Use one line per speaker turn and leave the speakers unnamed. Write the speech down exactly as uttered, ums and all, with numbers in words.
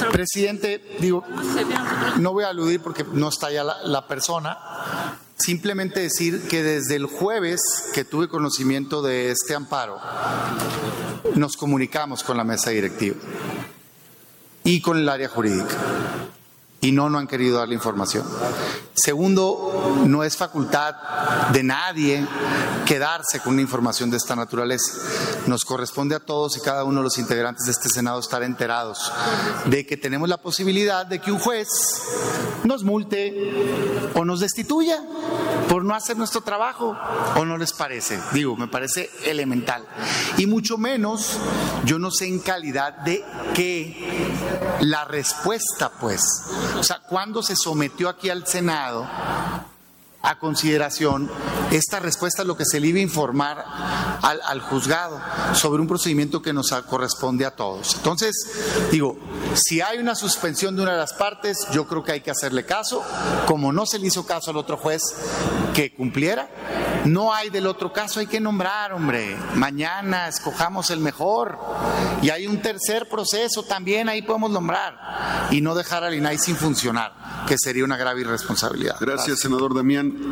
Presidente, digo, no voy a aludir porque no está ya la, la persona. Simplemente decir que desde el jueves que tuve conocimiento de este amparo, nos comunicamos con la mesa directiva y con el área jurídica. Y no, no han querido dar la información. Segundo, no es facultad de nadie quedarse con una información de esta naturaleza. Nos corresponde a todos y cada uno de los integrantes de este Senado estar enterados de que tenemos la posibilidad de que un juez nos multe o nos destituya por no hacer nuestro trabajo, ¿o no les parece? Digo, me parece elemental. Y mucho menos, yo no sé en calidad de que la respuesta, pues, o sea, cuando se sometió aquí al Senado a consideración esta respuesta, lo que se le iba a informar al, al juzgado sobre un procedimiento que nos corresponde a todos. Entonces, digo, si hay una suspensión de una de las partes, yo creo que hay que hacerle caso. Como no se le hizo caso al otro juez que cumpliera, no hay del otro caso, hay que nombrar, hombre. Mañana escojamos el mejor. Y hay un tercer proceso también, ahí podemos nombrar. Y no dejar al I N A I sin funcionar, que sería una grave irresponsabilidad.
Gracias, Gracias. senador Damián.